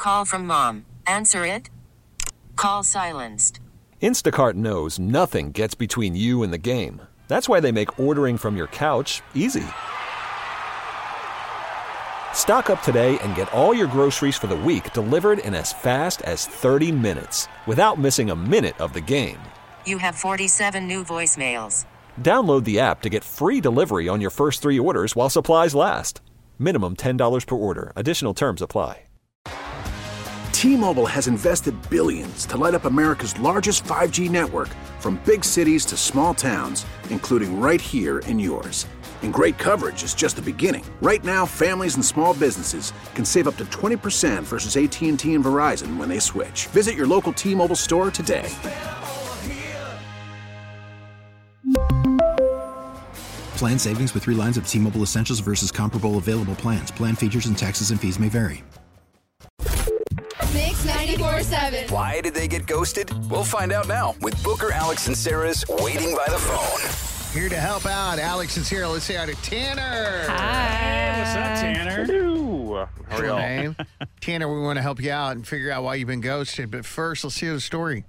Call from mom. Answer it. Call silenced. Instacart knows nothing gets between you and the game. That's why they make ordering from your couch easy. Stock up today and get all your groceries for the week delivered in as fast as 30 minutes without missing a minute of the game. You have 47 new voicemails. Download the app to get free delivery on your first 3 orders while supplies last. Minimum $10 per order. Additional terms apply. T-Mobile has invested billions to light up America's largest 5G network, from big cities to small towns, including right here in yours. And great coverage is just the beginning. Right now, families and small businesses can save up to 20% versus AT&T and Verizon when they switch. Visit your local T-Mobile store today. Plan savings with 3 lines of T-Mobile Essentials versus comparable available plans. Plan features and taxes and fees may vary. Mix 94.7. Why did they get ghosted? We'll find out now with Booker, Alex, and Sarah's Waiting by the Phone. Here to help out, Alex is here. Let's say hi to Tanner. Hi. What's up, Tanner? Hello. How are y'all? Tanner, we want to help you out and figure out why you've been ghosted. But first, let's hear the story.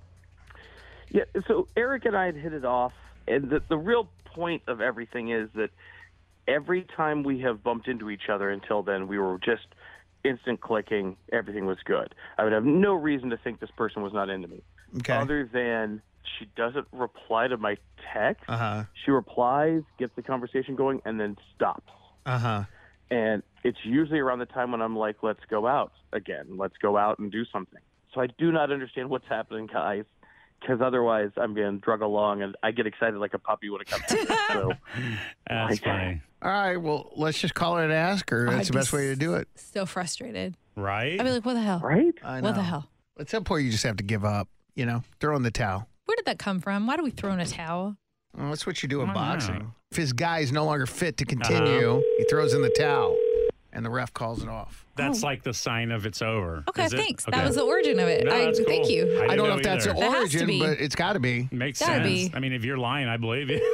Yeah, so Eric and I had hit it off, and the real point of everything is that every time we have bumped into each other until then, we were just instant clicking. Everything was good. I would have no reason to think this person was not into me. Okay. Other than she doesn't reply to my text. Uh-huh. She replies, gets the conversation going, and then stops. Uh-huh. And it's usually around the time when I'm like, let's go out again. Let's go out and do something. So I do not understand what's happening, guys, because otherwise I'm being drug along, and I get excited like a puppy when it comes to it. So, That's funny. All right, well, let's just call her and ask her. That's the best way to do it. So frustrated. Right? I'd be like, what the hell? right? I know. What the hell? At some point, you just have to give up, throw in the towel. Where did that come from? Why do we throw in a towel? Well, that's what you do in I don't boxing. know. If his guy is no longer fit to continue, he throws in the towel, and the ref calls it off. That's like the sign of it's over. Okay, Is it? thanks. Okay. That was the origin of it. No, that's Thank cool. you. I don't know if either. that's the That has to origin, be. but it's got to be. Makes Gotta sense. be. I mean, if you're lying, I believe you.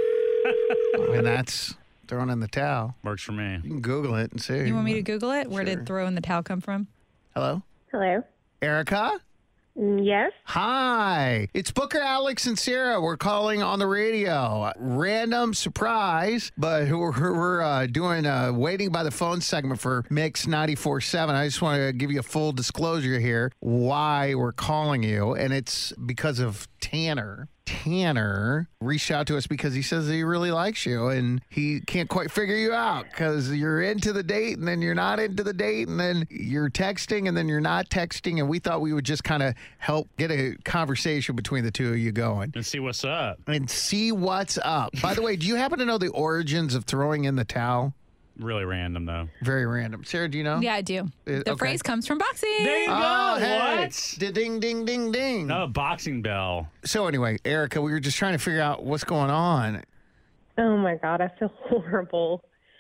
And that's throwing in the towel. Works for me. You can Google it and see. You want me to Google it? Where Sure. did throw in the towel come from? Hello? Hello. Erica? Yes. Hi. It's Booker, Alex, and Sarah. We're calling on the radio. Random surprise, but we're doing a Waiting by the Phone segment for Mix 94.7. I just want to give you a full disclosure here why we're calling you, and it's because of Tanner. Tanner reached out to us because he says he really likes you and he can't quite figure you out because you're into the date and then you're not into the date and then you're texting and then you're not texting. And we thought we would just kind of help get a conversation between the two of you going. And see what's up. And see what's up. By the way, do you happen to know the origins of throwing in the towel? Really random, though. Very random. Sarah, do you know? Yeah, I do. The okay. phrase comes from boxing. There you go. Oh, hey. What? Ding, ding, ding, ding. No, boxing bell. So anyway, Erica, we were just trying to figure out what's going on. Oh my God, I feel horrible.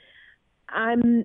I'm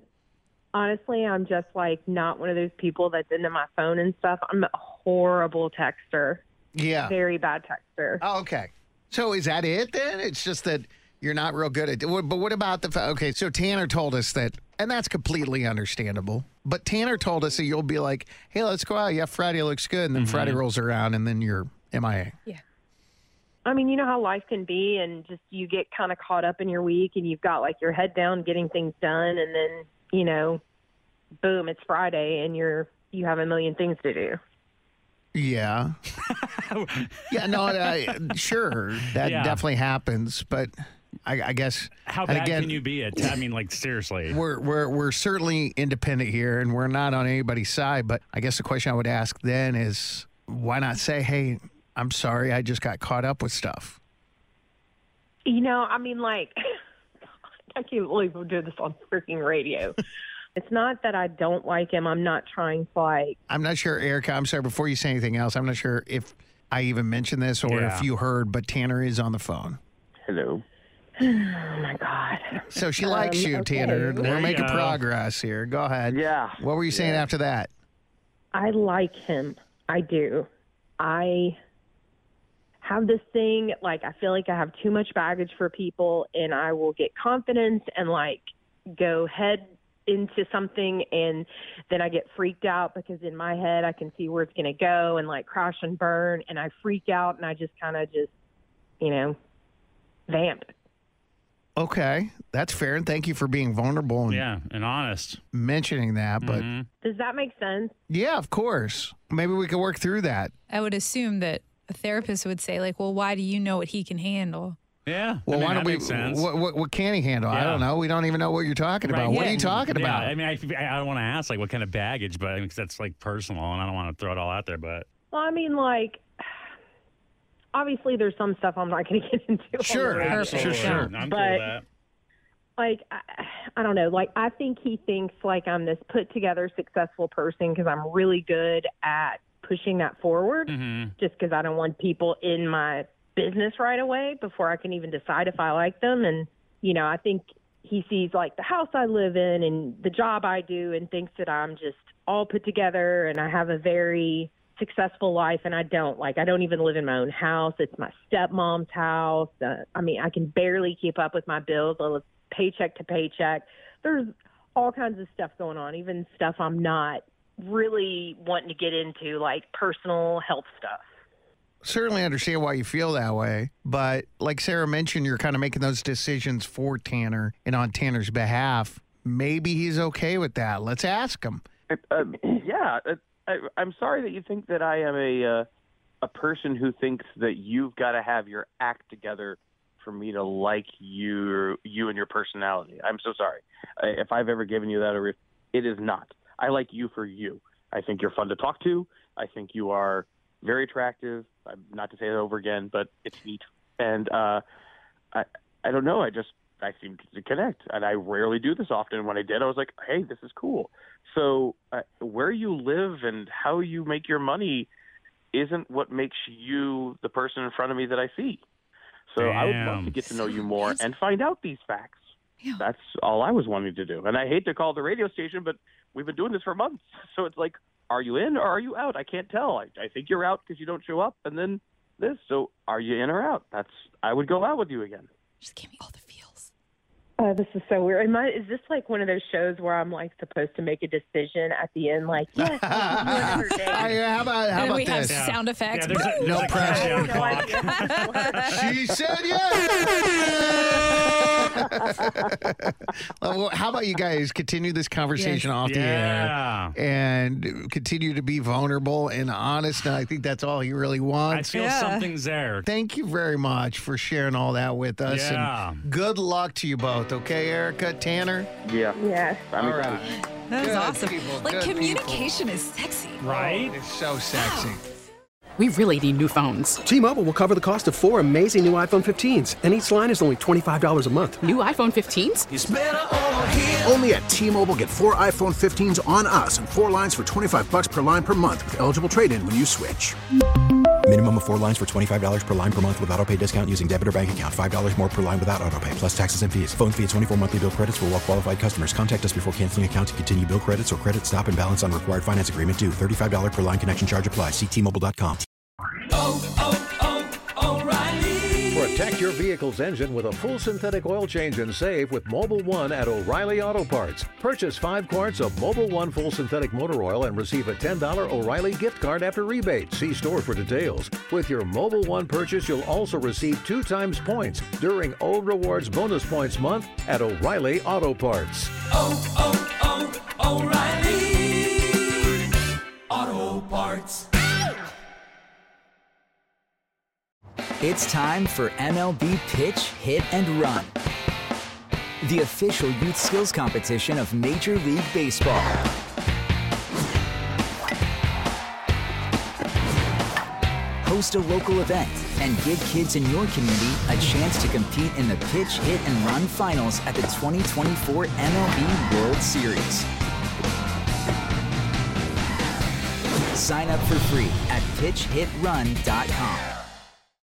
just like not one of those people that's into my phone and stuff. I'm a horrible texter. Yeah. Very bad texter. Oh, okay. So is that it then? It's just that you're not real good at it. But what about okay, so Tanner told us that, and that's completely understandable, but Tanner told us that you'll be like, hey, let's go out. Yeah, Friday looks good. And then Friday rolls around and then you're MIA. Yeah. I mean, you know how life can be, and just you get kind of caught up in your week and you've got like your head down getting things done, and then, boom, it's Friday and you have a million things to do. Yeah. Yeah, no, sure. That definitely happens, but I guess How bad can you be at? I mean, like, seriously. We're certainly independent here, and we're not on anybody's side. But I guess the question I would ask then is, why not say, "Hey, I'm sorry, I just got caught up with stuff." I mean, like, I can't believe we're doing this on freaking radio. It's not that I don't like him. I'm not trying to like. I'm not sure, Erica. I'm sorry. Before you say anything else, I'm not sure if I even mentioned this or if you heard, but Tanner is on the phone. Hello. Oh my God. So she likes you, okay. Tanner. There We're you making go. progress here. Go ahead. Yeah. What were you saying after that? I like him. I do. I have this thing, like, I feel like I have too much baggage for people, and I will get confidence and, like, go head into something and then I get freaked out because in my head I can see where it's going to go and like crash and burn, and I freak out and I just kind of vamp. Okay, that's fair, and thank you for being vulnerable and honest. Mentioning that, but does that make sense? Yeah, of course. Maybe we could work through that. I would assume that a therapist would say, like, well, why do you know what he can handle? Yeah. Well, why don't we? Makes sense. What can he handle? Yeah. I don't know. We don't even know what you're talking about. What are you talking about? I mean, I don't want to ask like what kind of baggage, but I mean, 'cause that's like personal, and I don't want to throw it all out there. But Well, I mean, like, obviously there's some stuff I'm not going to get into. Sure. on the radio. Sure. I'm cool with But that. like, I don't know. Like, I think he thinks like I'm this put together, successful person because I'm really good at pushing that forward. Just because I don't want people in my business right away before I can even decide if I like them. And I think he sees like the house I live in and the job I do and thinks that I'm just all put together and I have a very successful life, and I don't even live in my own house. It's my stepmom's house. I mean, I can barely keep up with my bills. I live paycheck to paycheck. There's all kinds of stuff going on, even stuff I'm not really wanting to get into, like personal health stuff. Certainly understand why you feel that way, but like Sarah mentioned, you're kind of making those decisions for Tanner and on Tanner's behalf. Maybe he's okay with that. Let's ask him. I'm sorry that you think that I am a person who thinks that you've got to have your act together for me to like you and your personality. I'm so sorry. If I've ever given you that, it is not. I like you for you. I think you're fun to talk to. I think you are very attractive. Not to say that over again, but it's neat. And I don't know. I seem to connect, and I rarely do this often. When I did, I was like, hey, this is cool. So where you live and how you make your money isn't what makes you the person in front of me that I see. So I would love to get to know you more and find out these facts. Yeah. That's all I was wanting to do. And I hate to call the radio station, but we've been doing this for months. So it's like, are you in or are you out? I can't tell. I think you're out because you don't show up, and then this. So are you in or out? I would go out with you again. Just give me all the feels. This is so weird. Is this like one of those shows where I'm like supposed to make a decision at the end? Like, yes, another day. How about we have this? sound effects. Yeah, No pressure. No idea. She said yes. Well, how about you guys continue this conversation off the air and continue to be vulnerable and honest? And I think that's all he really wants. I feel something's there. Thank you very much for sharing all that with us. Yeah. And good luck to you both. Okay, Erica, Tanner? Yeah. Yes. All right. That was Good awesome. people, Like, good communication is sexy. Right? It's so sexy. We really need new phones. T-Mobile will cover the cost of 4 amazing new iPhone 15s, and each line is only $25 a month. New iPhone 15s? It's better over here. Only at T-Mobile, get 4 iPhone 15s on us and 4 lines for $25 per line per month with eligible trade-in when you switch. Minimum of 4 lines for $25 per line per month with autopay discount using debit or bank account. $5 more per line without autopay, plus taxes and fees. Phone fee at 24 monthly bill credits for well-qualified customers. Contact us before canceling account to continue bill credits or credit stop and balance on required finance agreement due. $35 per line connection charge applies. See T-Mobile.com. O'Reilly. Protect your vehicle's engine with a full synthetic oil change and save with Mobil 1 at O'Reilly Auto Parts. Purchase 5 quarts of Mobil 1 full synthetic motor oil and receive a $10 O'Reilly gift card after rebate. See store for details. With your Mobil 1 purchase, you'll also receive 2 times points during O Rewards Bonus Points Month at O'Reilly Auto Parts. O'Reilly Auto Parts. It's time for MLB Pitch, Hit, and Run, the official youth skills competition of Major League Baseball. Host a local event and give kids in your community a chance to compete in the Pitch, Hit, and Run finals at the 2024 MLB World Series. Sign up for free at pitchhitrun.com.